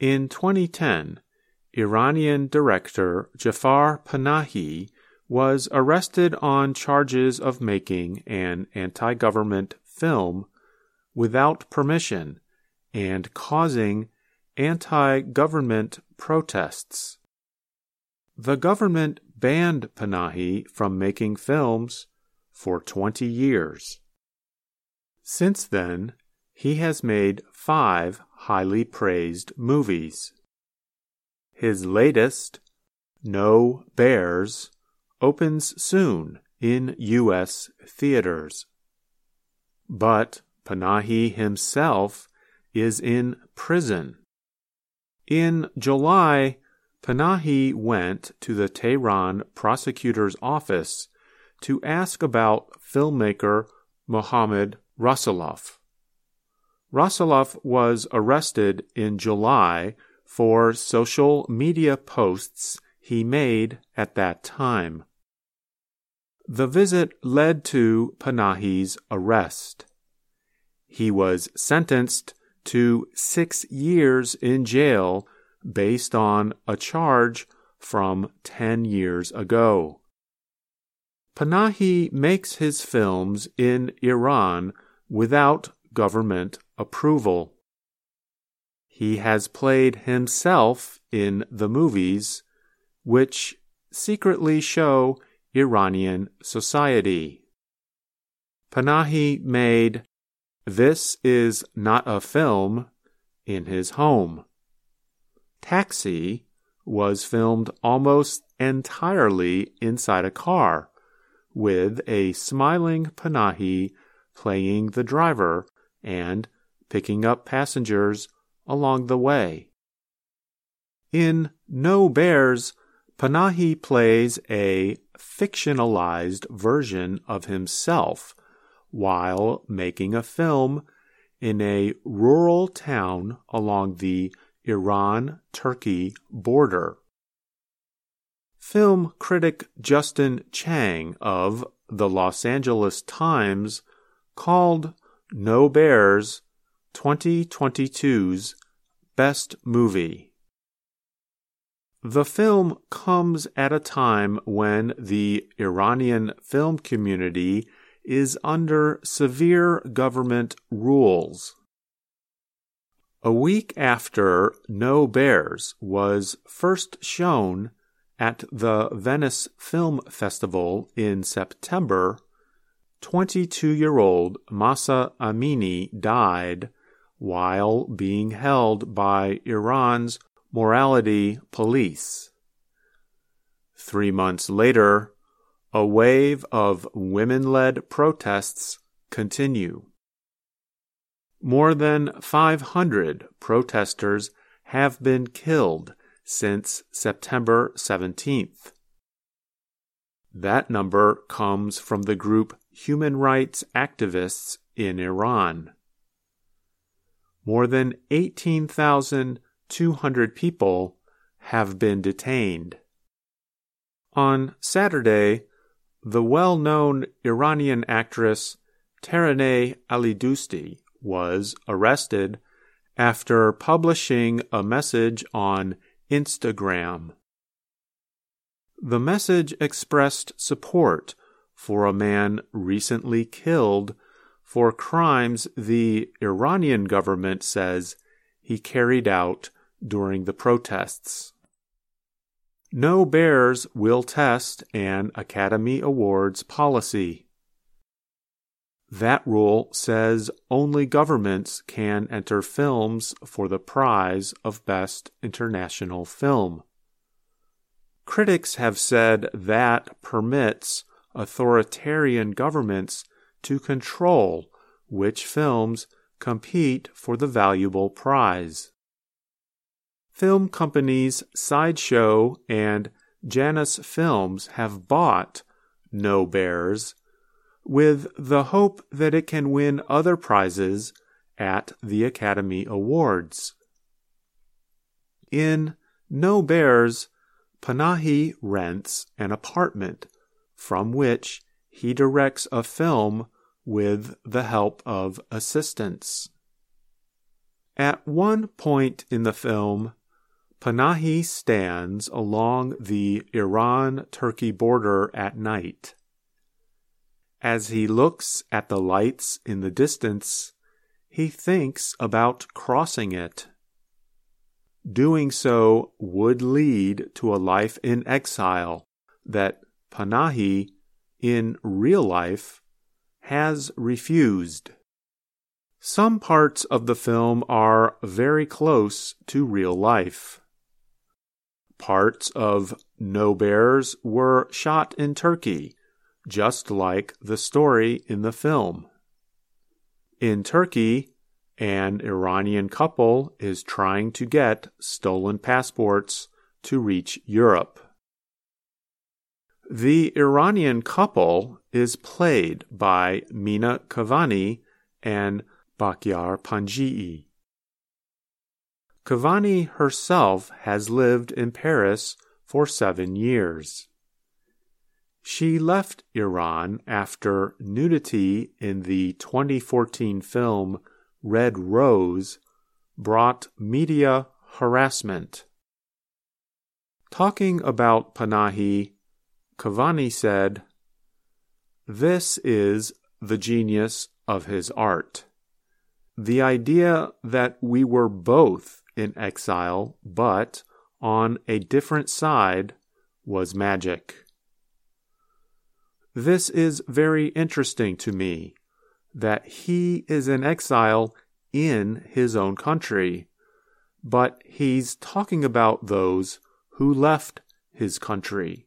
In 2010, Iranian director Jafar Panahi was arrested on charges of making an anti-government film without permission and causing anti-government protests. The government banned Panahi from making films for 20 years. Since then, he has made 5 highly praised movies. His latest, No Bears, opens soon in U.S. theaters. But Panahi himself is in prison. In July, Panahi went to the Tehran prosecutor's office to ask about filmmaker Mohammad Rasulov. Rasulov was arrested in July for social media posts he made at that time. The visit led to Panahi's arrest. He was sentenced to 6 years in jail based on a charge from 10 years ago. Panahi makes his films in Iran without government approval. He has played himself in the movies, which secretly show Iranian society. Panahi made This Is Not a Film in his home. Taxi was filmed almost entirely inside a car, with a smiling Panahi playing the driver and picking up passengers along the way. In No Bears, Panahi plays a fictionalized version of himself while making a film in a rural town along the Iran-Turkey border. Film critic Justin Chang of the Los Angeles Times called No Bears 2022's best movie. The film comes at a time when the Iranian film community is under severe government rules. A week after No Bears was first shown at the Venice Film Festival in September, 22-year-old Mahsa Amini died while being held by Iran's morality police. 3 months later, a wave of women-led protests continue. More than 500 protesters have been killed since September 17th. That number comes from the group Human Rights Activists in Iran. More than 18,200 people have been detained. On Saturday, the well-known Iranian actress Taraneh Alidousti was arrested after publishing a message on Instagram. The message expressed support for a man recently killed for crimes the Iranian government says he carried out during the protests. No Bears will test an Academy Awards policy. That rule says only governments can enter films for the prize of Best International Film. Critics have said that permits authoritarian governments to control which films compete for the valuable prize. Film companies Sideshow and Janus Films have bought No Bears with the hope that it can win other prizes at the Academy Awards. In No Bears, Panahi rents an apartment from which he directs a film with the help of assistants. At one point in the film, Panahi stands along the Iran-Turkey border at night. As he looks at the lights in the distance, he thinks about crossing it. Doing so would lead to a life in exile that Panahi, in real life, has refused. Some parts of the film are very close to real life. Parts of No Bears were shot in Turkey, just like the story in the film. In Turkey, an Iranian couple is trying to get stolen passports to reach Europe. The Iranian couple is played by Mina Kavani and Bakyar Panjii. Kavani herself has lived in Paris for 7 years. She left Iran after nudity in the 2014 film Red Rose brought media harassment. Talking about Panahi, Kavani said, "This is the genius of his art. The idea that we were both in exile, but on a different side, was magic. This is very interesting to me, that he is in exile in his own country, but he's talking about those who left his country."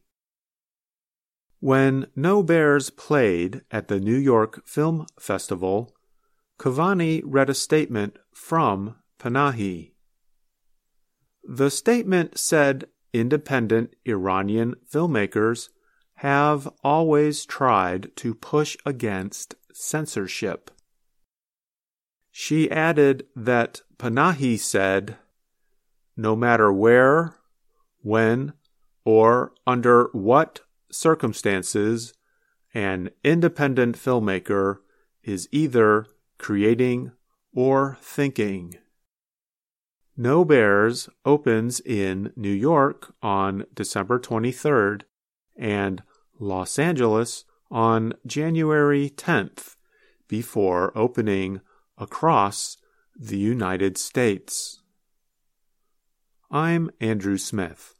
When No Bears played at the New York Film Festival, Kavani read a statement from Panahi. The statement said independent Iranian filmmakers have always tried to push against censorship. She added that Panahi said, "No matter where, when, or under what circumstances, an independent filmmaker is either creating or thinking." No Bears opens in New York on December 23rd and Los Angeles on January 10th, before opening across the United States. I'm Andrew Smith.